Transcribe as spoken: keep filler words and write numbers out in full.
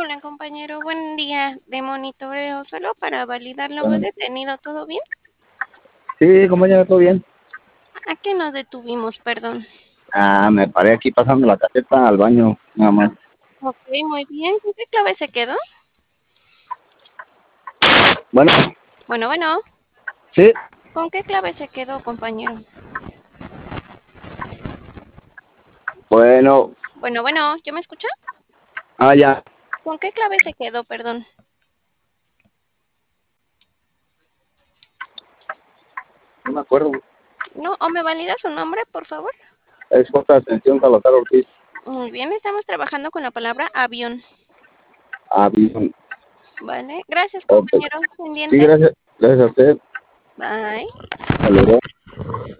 Hola, compañero. Buen día. De monitoreo solo para validar lo Bueno, detenido. ¿Todo bien? sí, compañero, todo bien. ¿A qué nos detuvimos? Perdón. Ah, me paré aquí pasando la tarjeta al baño, nada más. Ok, muy bien. ¿Con qué clave se quedó? Bueno, Bueno, bueno. sí, ¿Con qué clave se quedó, compañero? bueno, Bueno, bueno. ¿Yo me escucha? ah, ya, ¿Con qué clave se quedó? Perdón. no me acuerdo. No, ¿o me valida su nombre, por favor? Es J. Ascensión Salazar Ortiz. Muy bien. Estamos trabajando con la palabra avión. Ah, bien, Vale. Gracias, ok. compañero. Sí, Pendiente. gracias, gracias a usted. Bye. Hasta luego.